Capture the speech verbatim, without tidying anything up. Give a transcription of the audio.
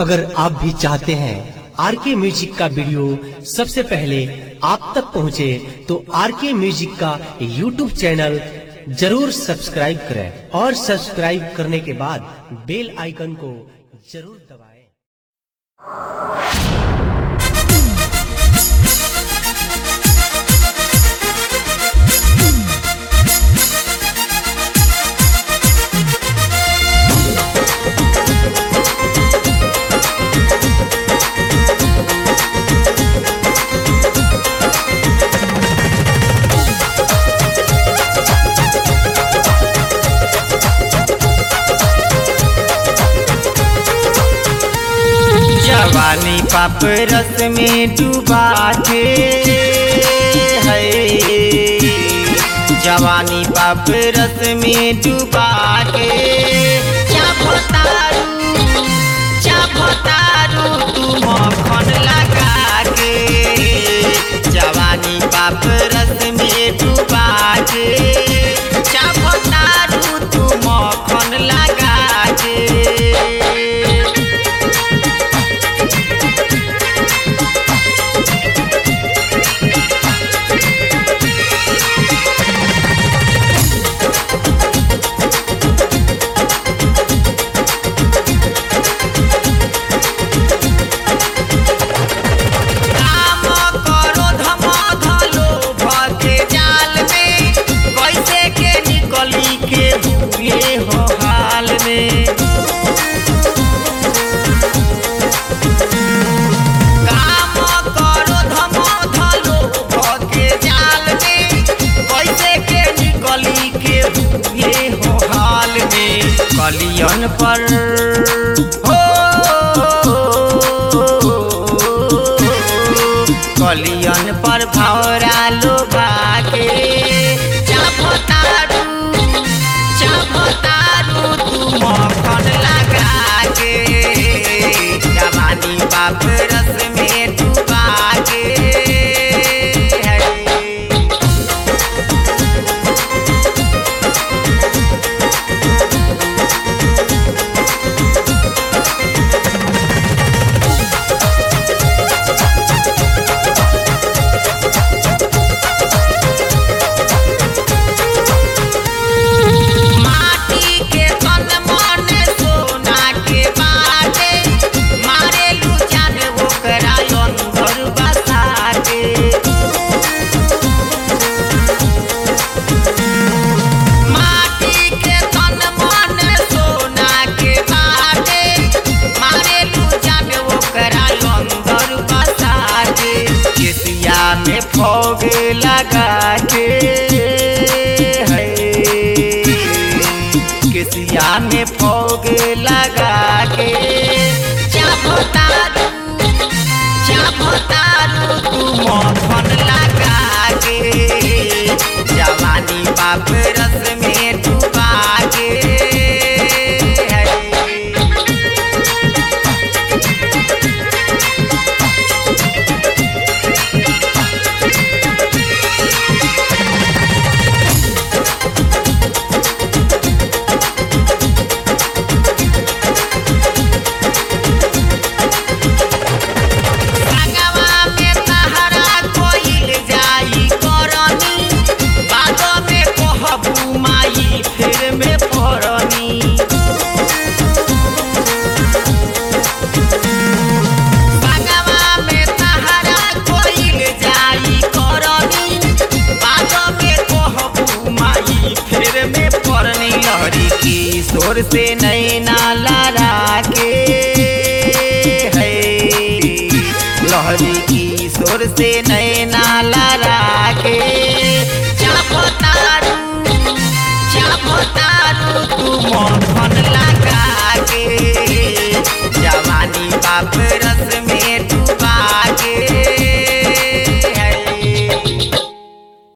अगर आप भी चाहते हैं आर के म्यूजिक का वीडियो सबसे पहले आप तक पहुंचे, तो आर के म्यूजिक का यूट्यूब चैनल जरूर सब्सक्राइब करें और सब्सक्राइब करने के बाद बेल आइकन को जरूर दबाएं। जवानी पाप रस में डूबा के है, जवानी पाप रस में डूबा के क्या भतारू क्या भतारू तू मक्खन लगा के, जवानी पाप रस में डूबा के क्या भतारू तू मक्खन लगा के। कलियन पर हो कलियन पर भौरा लोगा के क्या भतारू क्या भतारू तू मक्खन लगा के, जवानी पाप रस में डूबा के है। में फोग लगा के है, केसिया में फोग लगा के क्या भतारू क्या भतारू तू मक्खन लगा के, जवानी पाप रस में डूबा के है। किशोर से नैना लड़ा के है, लहरी किशोर से नैना लड़ा के क्या भतारू क्या भतारू तू मक्खन लगा